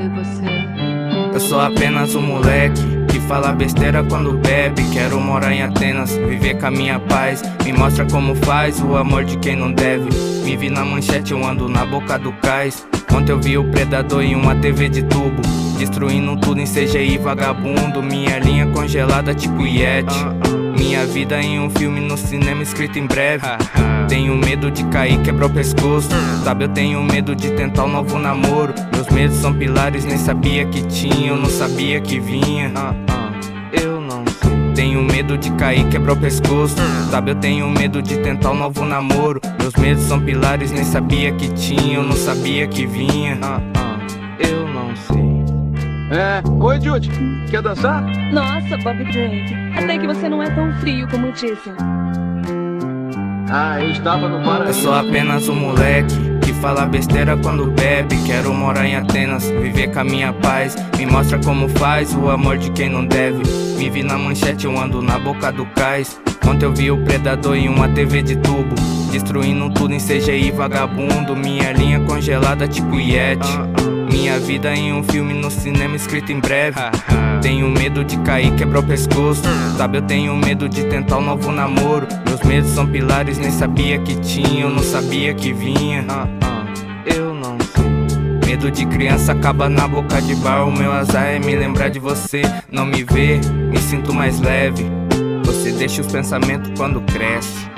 ver você. Eu sou apenas um moleque que fala besteira quando bebe. Quero morar em Atenas, viver com a minha paz. Me mostra como faz o amor de quem não deve. Me vi na manchete, eu ando na boca do cais. Ontem eu vi o predador em uma TV de tubo, destruindo tudo em CGI vagabundo. Minha linha congelada tipo Yeti. Minha vida em um filme no cinema escrito em breve. Tenho medo de cair, quebrar o pescoço. Sabe, eu tenho medo de tentar um novo namoro. Meus medos são pilares, nem sabia que tinha. Eu não sabia que vinha. Eu não sei. Tenho medo de cair, quebrar o pescoço. Sabe, eu tenho medo de tentar um novo namoro. Meus medos são pilares, nem sabia que tinha. Eu não sabia que vinha. Eu não sei. Oi Judy, quer dançar? Nossa, Bob Drake, até que você não é tão frio como disse. Eu estava no paraíso. Eu sou apenas um moleque que fala besteira quando bebe. Quero morar em Atenas, viver com a minha paz. Me mostra como faz o amor de quem não deve. Me vi na manchete, eu ando na boca do cais. Ontem eu vi o predador em uma TV de tubo, destruindo tudo em CGI vagabundo. Minha linha congelada tipo Yeti. Minha vida em um filme no cinema escrito em breve. Tenho medo de cair, quebrar o pescoço. Sabe, eu tenho medo de tentar um novo namoro. Meus medos são pilares, nem sabia que tinha. Eu não sabia que vinha. Eu não sei. Medo de criança acaba na boca de bar. O meu azar é me lembrar de você. Não me ver, me sinto mais leve. Você deixa os pensamentos quando cresce.